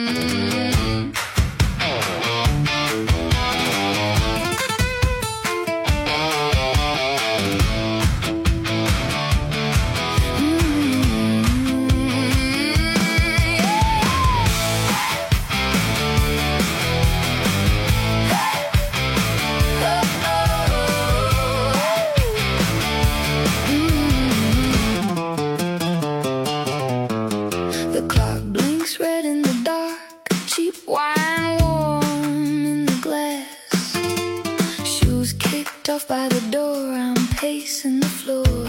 The clock blinks red in the dark, cheap wine warm in the glass. Shoes kicked off by the door, I'm pacing the floor.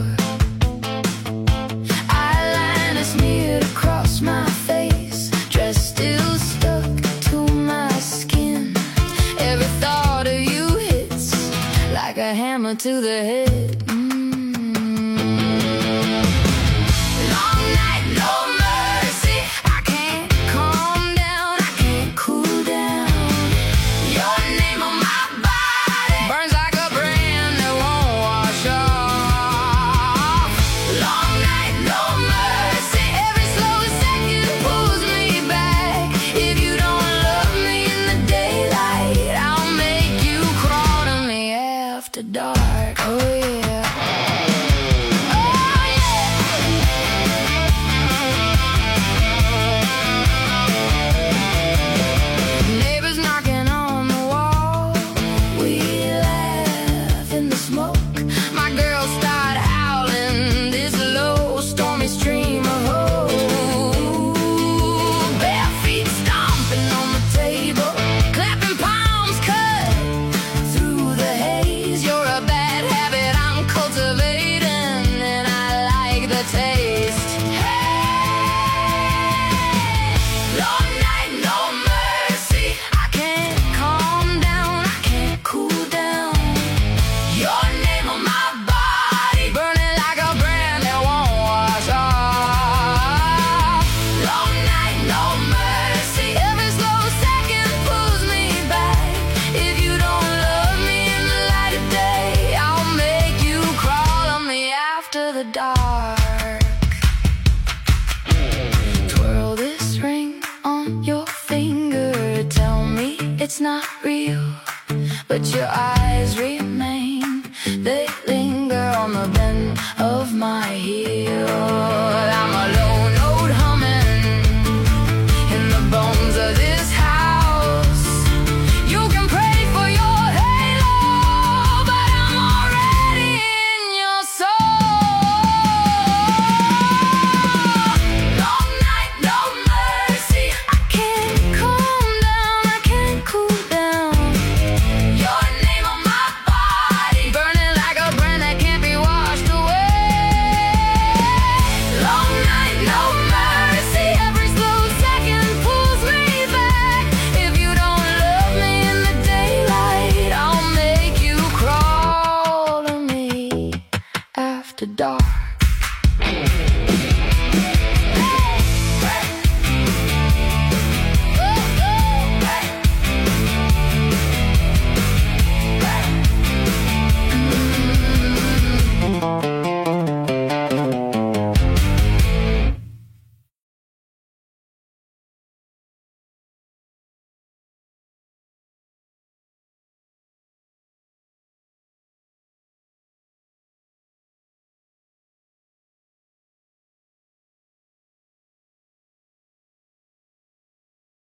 Eyeliner smeared across my face, dress still stuck to my skin. Every thought of you hits like a hammer to the head. Dark, oh yeah, oh yeah. Neighbors knocking on the wall, we laugh in the smoke. My girls start howling this low, stormy stream of hope. Bare feet stomping on the table, clapping palms cut through the haze. You're a bad habit I'm cultivating, and I like the taste. Hey, long night, no mercy. I can't calm down, I can't cool down. Your name on my body, burning like a brand that won't wash off. Long night, no mercy. Every slow second pulls me back. If you don't love me in the light of day, I'll make you crawl on me after the dark. Twirl this ring on your finger, tell me it's not real, but your eyes read